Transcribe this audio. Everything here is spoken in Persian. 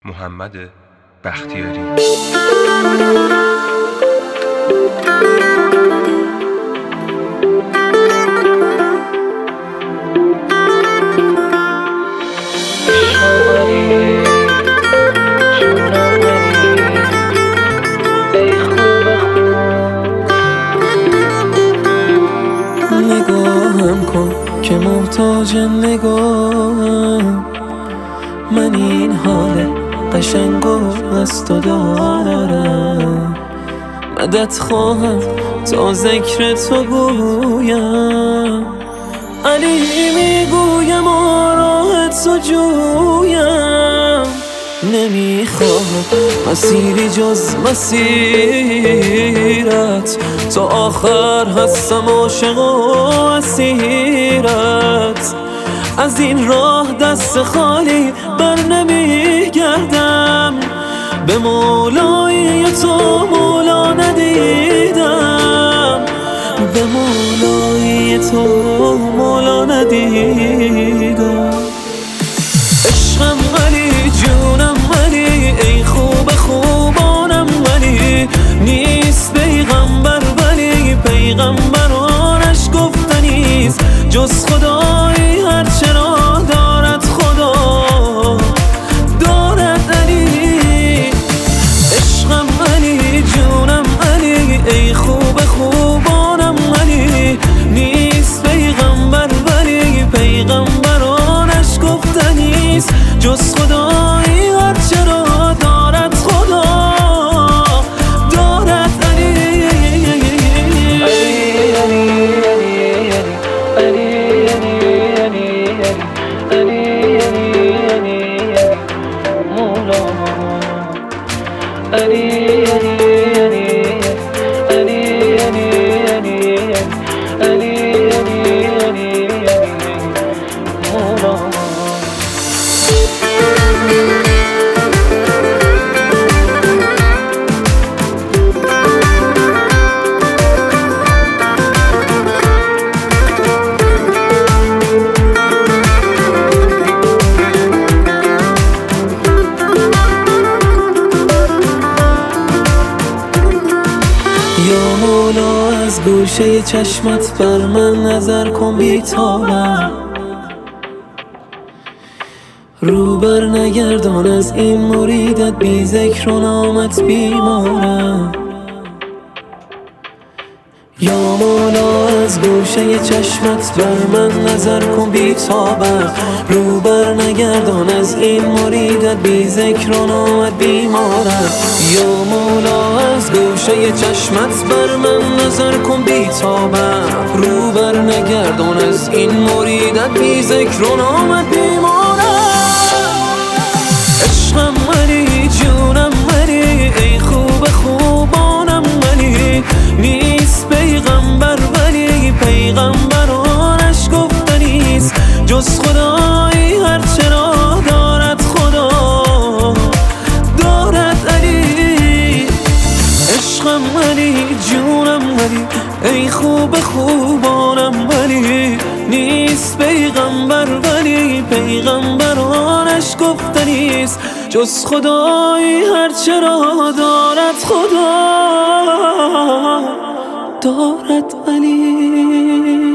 محمد بختیاری. نگاهم کن که محتاج نگاهم، من این حال قشنگو از تو دارم. مدد خواهم تا ذکر تو گویم، علی میگویم راه تو جویم. نمیخواهم مسیری جز مسیرت، تا آخر هستم عاشق و اسیرت. از این راه دست خالی بر نمیگردم، به مولای تو مولا ندیدم، به مولای تو مولا ندیدم. عشقم ولی جونم ولی، ای خوب خوبانم ولی، نیست پیغمبر ولی پیغمبرانش گفتنیست جز خدایی هر چرا دارد خدا دارد علی. عشقم ولی جونم ولی، ای خوب خوبانم ولی، نیست پیغمبر ولی پیغمبرانش گفتنیست جز خدایی هر چرا دارد خدا دارد علی. یا مولا از گوشه چشمت بر من نظر کن بی‌تابم، رو بر نگردان از این مریدت، بی ذکر و نامت بیمارم. یا مولا از گوشه چشمت بر من نظر کن بی‌تابم، رو بر نگردان از این مریدت، بی ذکر و نامت بیمارم. یا مولا از گوشه چشمت بر من نظر کن بی‌تابم، رو بر نگردان از این مریدت، بی ذکر و نامت بیمارم. عشقم ولی جونم ولی، ای خوب خوبانم ولی، نیست پیغمبر ولی پیغمبرانش گفتنیست جز خدایی هر چرا دارد خدا دارد علی. عشقم ولی جونم ولی، ای خوب خوبانم ولی، نیست پیغمبر ولی پیغمبرانش گفتنیست جز خدایی هر چرا دارد خدا دارد علی.